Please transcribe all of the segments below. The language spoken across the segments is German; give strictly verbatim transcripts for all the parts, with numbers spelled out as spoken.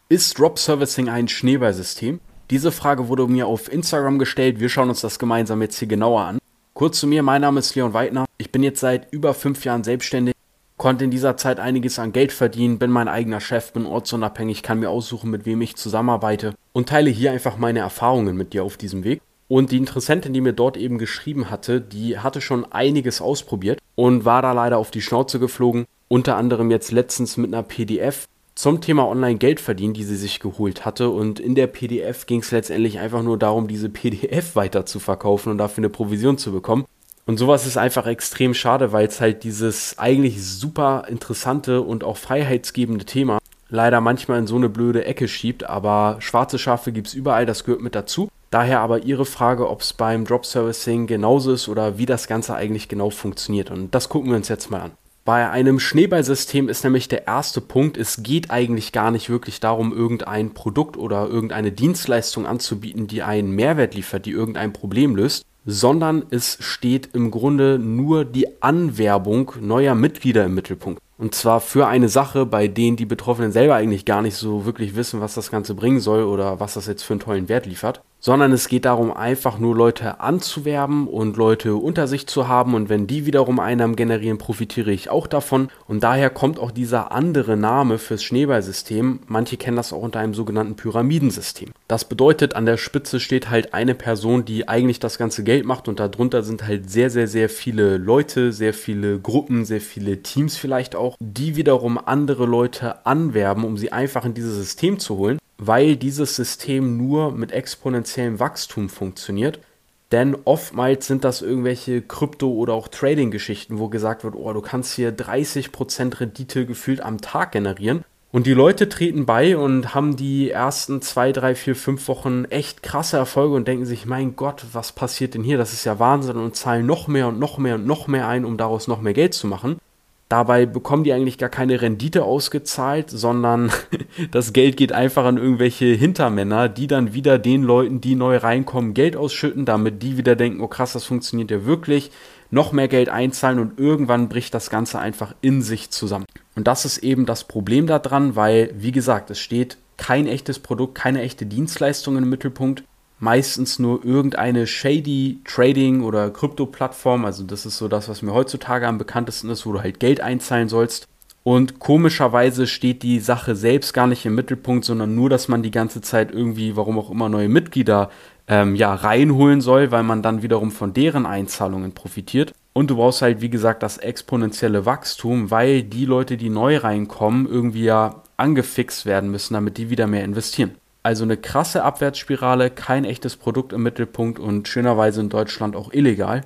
Ist Drop Servicing ein Schneeballsystem? Diese Frage wurde mir auf Instagram gestellt. Wir schauen uns das gemeinsam jetzt hier genauer an. Kurz zu mir, mein Name ist Leon Weidner. Ich bin jetzt seit über fünf Jahren selbstständig, konnte in dieser Zeit einiges an Geld verdienen, bin mein eigener Chef, bin ortsunabhängig, kann mir aussuchen, mit wem ich zusammenarbeite und teile hier einfach meine Erfahrungen mit dir auf diesem Weg. Und die Interessentin, die mir dort eben geschrieben hatte, die hatte schon einiges ausprobiert und war da leider auf die Schnauze geflogen. Unter anderem jetzt letztens mit einer P D F zum Thema Online-Geld verdienen, die sie sich geholt hatte. Und in der P D F ging es letztendlich einfach nur darum, diese P D F weiter zu verkaufen und dafür eine Provision zu bekommen. Und sowas ist einfach extrem schade, weil es halt dieses eigentlich super interessante und auch freiheitsgebende Thema leider manchmal in so eine blöde Ecke schiebt. Aber schwarze Schafe gibt es überall, das gehört mit dazu. Daher aber Ihre Frage, ob es beim Drop Servicing genauso ist oder wie das Ganze eigentlich genau funktioniert. Und das gucken wir uns jetzt mal an. Bei einem Schneeballsystem ist nämlich der erste Punkt, es geht eigentlich gar nicht wirklich darum, irgendein Produkt oder irgendeine Dienstleistung anzubieten, die einen Mehrwert liefert, die irgendein Problem löst, sondern es steht im Grunde nur die Anwerbung neuer Mitglieder im Mittelpunkt. Und zwar für eine Sache, bei denen die Betroffenen selber eigentlich gar nicht so wirklich wissen, was das Ganze bringen soll oder was das jetzt für einen tollen Wert liefert. Sondern es geht darum, einfach nur Leute anzuwerben und Leute unter sich zu haben. Und wenn die wiederum Einnahmen generieren, profitiere ich auch davon. Und daher kommt auch dieser andere Name fürs Schneeballsystem. Manche kennen das auch unter einem sogenannten Pyramidensystem. Das bedeutet, an der Spitze steht halt eine Person, die eigentlich das ganze Geld macht. Und darunter sind halt sehr, sehr, sehr viele Leute, sehr viele Gruppen, sehr viele Teams vielleicht auch, die wiederum andere Leute anwerben, um sie einfach in dieses System zu holen, weil dieses System nur mit exponentiellem Wachstum funktioniert. Denn oftmals sind das irgendwelche Krypto- oder auch Trading-Geschichten, wo gesagt wird, oh, du kannst hier dreißig Prozent Rendite gefühlt am Tag generieren. Und die Leute treten bei und haben die ersten zwei, drei, vier, fünf Wochen echt krasse Erfolge und denken sich, mein Gott, was passiert denn hier? Das ist ja Wahnsinn, und zahlen noch mehr und noch mehr und noch mehr ein, um daraus noch mehr Geld zu machen. Dabei bekommen die eigentlich gar keine Rendite ausgezahlt, sondern das Geld geht einfach an irgendwelche Hintermänner, die dann wieder den Leuten, die neu reinkommen, Geld ausschütten, damit die wieder denken, oh krass, das funktioniert ja wirklich, noch mehr Geld einzahlen, und irgendwann bricht das Ganze einfach in sich zusammen. Und das ist eben das Problem daran, weil, wie gesagt, es steht kein echtes Produkt, keine echte Dienstleistung im Mittelpunkt. Meistens nur irgendeine shady Trading- oder Krypto-Plattform, also das ist so das, was mir heutzutage am bekanntesten ist, wo du halt Geld einzahlen sollst. Und komischerweise steht die Sache selbst gar nicht im Mittelpunkt, sondern nur, dass man die ganze Zeit irgendwie, warum auch immer, neue Mitglieder ähm, ja, reinholen soll, weil man dann wiederum von deren Einzahlungen profitiert. Und du brauchst halt, wie gesagt, das exponentielle Wachstum, weil die Leute, die neu reinkommen, irgendwie ja angefixt werden müssen, damit die wieder mehr investieren. Also eine krasse Abwärtsspirale, kein echtes Produkt im Mittelpunkt und schönerweise in Deutschland auch illegal,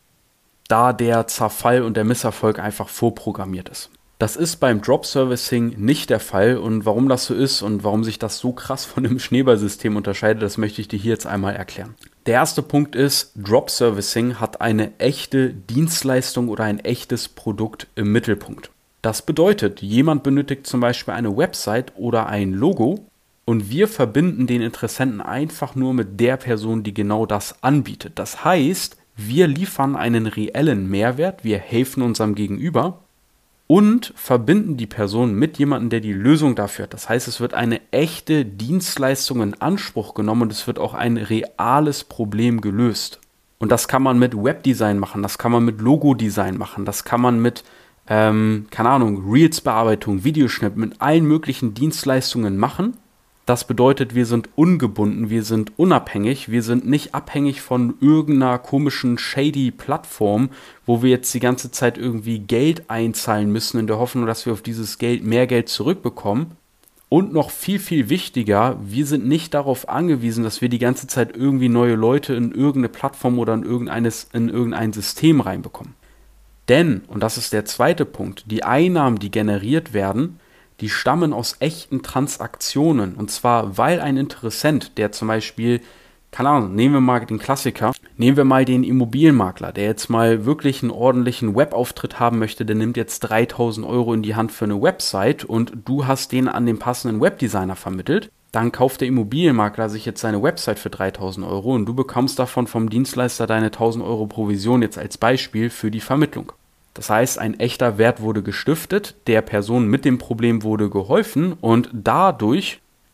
da der Zerfall und der Misserfolg einfach vorprogrammiert ist. Das ist beim Drop Servicing nicht der Fall, und warum das so ist und warum sich das so krass von dem Schneeballsystem unterscheidet, das möchte ich dir hier jetzt einmal erklären. Der erste Punkt ist, Drop Servicing hat eine echte Dienstleistung oder ein echtes Produkt im Mittelpunkt. Das bedeutet, jemand benötigt zum Beispiel eine Website oder ein Logo, und wir verbinden den Interessenten einfach nur mit der Person, die genau das anbietet. Das heißt, wir liefern einen reellen Mehrwert, wir helfen unserem Gegenüber und verbinden die Person mit jemandem, der die Lösung dafür hat. Das heißt, es wird eine echte Dienstleistung in Anspruch genommen und es wird auch ein reales Problem gelöst. Und das kann man mit Webdesign machen, das kann man mit Logodesign machen, das kann man mit, ähm, keine Ahnung, Reels-Bearbeitung, Videoschnitt, mit allen möglichen Dienstleistungen machen. Das bedeutet, wir sind ungebunden, wir sind unabhängig, wir sind nicht abhängig von irgendeiner komischen shady Plattform, wo wir jetzt die ganze Zeit irgendwie Geld einzahlen müssen in der Hoffnung, dass wir auf dieses Geld mehr Geld zurückbekommen. Und noch viel, viel wichtiger, wir sind nicht darauf angewiesen, dass wir die ganze Zeit irgendwie neue Leute in irgendeine Plattform oder in, irgendeines, in irgendein System reinbekommen. Denn, und das ist der zweite Punkt, die Einnahmen, die generiert werden, die stammen aus echten Transaktionen. Und zwar, weil ein Interessent, der zum Beispiel, keine Ahnung, nehmen wir mal den Klassiker, nehmen wir mal den Immobilienmakler, der jetzt mal wirklich einen ordentlichen Webauftritt haben möchte, der nimmt jetzt dreitausend Euro in die Hand für eine Website und du hast den an den passenden Webdesigner vermittelt. Dann kauft der Immobilienmakler sich jetzt seine Website für dreitausend Euro und du bekommst davon vom Dienstleister deine tausend Euro Provision jetzt als Beispiel für die Vermittlung. Das heißt, ein echter Wert wurde gestiftet, der Person mit dem Problem wurde geholfen und dadurch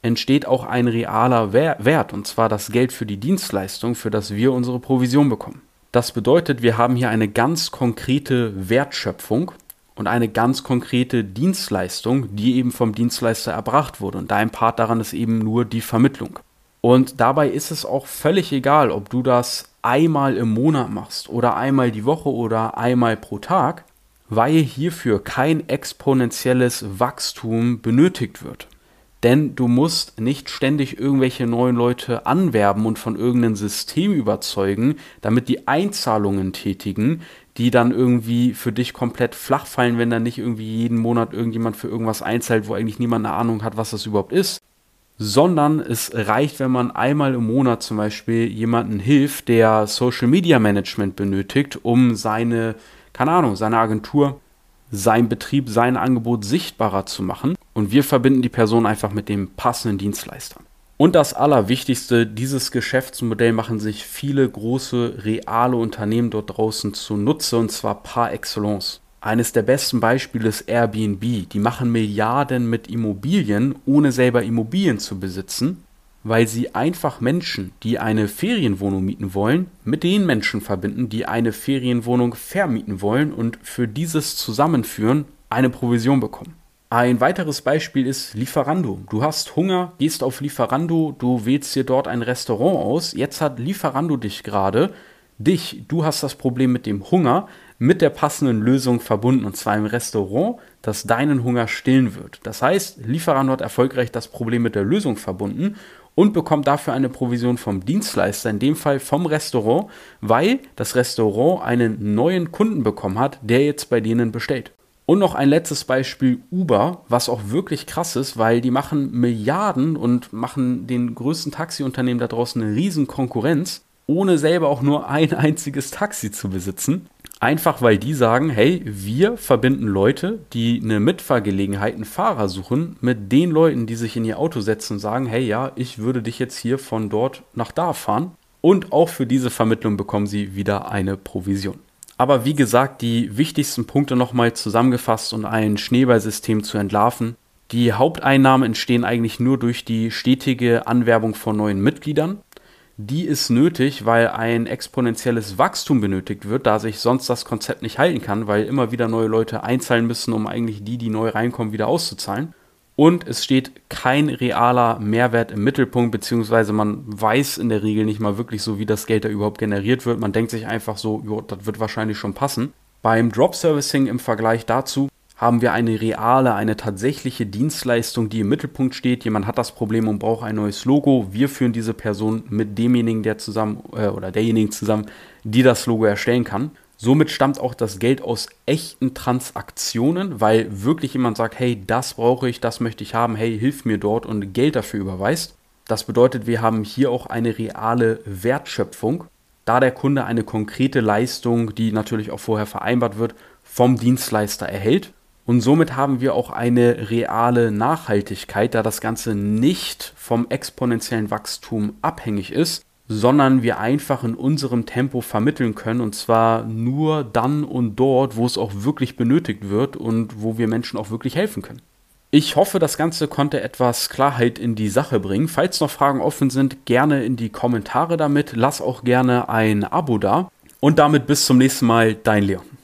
entsteht auch ein realer Wert, und zwar das Geld für die Dienstleistung, für das wir unsere Provision bekommen. Das bedeutet, wir haben hier eine ganz konkrete Wertschöpfung und eine ganz konkrete Dienstleistung, die eben vom Dienstleister erbracht wurde. Und dein Part daran ist eben nur die Vermittlung. Und dabei ist es auch völlig egal, ob du das einmal im Monat machst oder einmal die Woche oder einmal pro Tag, weil hierfür kein exponentielles Wachstum benötigt wird. Denn du musst nicht ständig irgendwelche neuen Leute anwerben und von irgendeinem System überzeugen, damit die Einzahlungen tätigen, die dann irgendwie für dich komplett flach fallen, wenn dann nicht irgendwie jeden Monat irgendjemand für irgendwas einzahlt, wo eigentlich niemand eine Ahnung hat, was das überhaupt ist. Sondern es reicht, wenn man einmal im Monat zum Beispiel jemanden hilft, der Social Media Management benötigt, um seine, keine Ahnung, seine Agentur, sein Betrieb, sein Angebot sichtbarer zu machen. Und wir verbinden die Person einfach mit dem passenden Dienstleister. Und das Allerwichtigste, dieses Geschäftsmodell machen sich viele große, reale Unternehmen dort draußen zunutze, und zwar par excellence. Eines der besten Beispiele ist Airbnb. Die machen Milliarden mit Immobilien, ohne selber Immobilien zu besitzen, weil sie einfach Menschen, die eine Ferienwohnung mieten wollen, mit den Menschen verbinden, die eine Ferienwohnung vermieten wollen und für dieses Zusammenführen eine Provision bekommen. Ein weiteres Beispiel ist Lieferando. Du hast Hunger, gehst auf Lieferando, du wählst dir dort ein Restaurant aus. Jetzt hat Lieferando dich gerade, dich, du hast das Problem mit dem Hunger, mit der passenden Lösung verbunden, und zwar im Restaurant, das deinen Hunger stillen wird. Das heißt, Lieferando hat erfolgreich das Problem mit der Lösung verbunden und bekommt dafür eine Provision vom Dienstleister, in dem Fall vom Restaurant, weil das Restaurant einen neuen Kunden bekommen hat, der jetzt bei denen bestellt. Und noch ein letztes Beispiel, Uber, was auch wirklich krass ist, weil die machen Milliarden und machen den größten Taxiunternehmen da draußen eine riesen Konkurrenz, ohne selber auch nur ein einziges Taxi zu besitzen. Einfach weil die sagen, hey, wir verbinden Leute, die eine Mitfahrgelegenheit, einen Fahrer suchen, mit den Leuten, die sich in ihr Auto setzen und sagen, hey, ja, ich würde dich jetzt hier von dort nach da fahren. Und auch für diese Vermittlung bekommen sie wieder eine Provision. Aber wie gesagt, die wichtigsten Punkte nochmal zusammengefasst und ein Schneeballsystem zu entlarven. Die Haupteinnahmen entstehen eigentlich nur durch die stetige Anwerbung von neuen Mitgliedern. Die ist nötig, weil ein exponentielles Wachstum benötigt wird, da sich sonst das Konzept nicht halten kann, weil immer wieder neue Leute einzahlen müssen, um eigentlich die, die neu reinkommen, wieder auszuzahlen. Und es steht kein realer Mehrwert im Mittelpunkt, beziehungsweise man weiß in der Regel nicht mal wirklich so, wie das Geld da überhaupt generiert wird. Man denkt sich einfach so, jo, das wird wahrscheinlich schon passen. Beim Drop-Servicing im Vergleich dazu haben wir eine reale, eine tatsächliche Dienstleistung, die im Mittelpunkt steht. Jemand hat das Problem und braucht ein neues Logo. Wir führen diese Person mit demjenigen, der zusammen äh, oder derjenigen zusammen, die das Logo erstellen kann. Somit stammt auch das Geld aus echten Transaktionen, weil wirklich jemand sagt, hey, das brauche ich, das möchte ich haben, hey, hilf mir dort, und Geld dafür überweist. Das bedeutet, wir haben hier auch eine reale Wertschöpfung, da der Kunde eine konkrete Leistung, die natürlich auch vorher vereinbart wird, vom Dienstleister erhält. Und somit haben wir auch eine reale Nachhaltigkeit, da das Ganze nicht vom exponentiellen Wachstum abhängig ist, sondern wir einfach in unserem Tempo vermitteln können, und zwar nur dann und dort, wo es auch wirklich benötigt wird und wo wir Menschen auch wirklich helfen können. Ich hoffe, das Ganze konnte etwas Klarheit in die Sache bringen. Falls noch Fragen offen sind, gerne in die Kommentare damit. Lass auch gerne ein Abo da. Und damit bis zum nächsten Mal, dein Leon.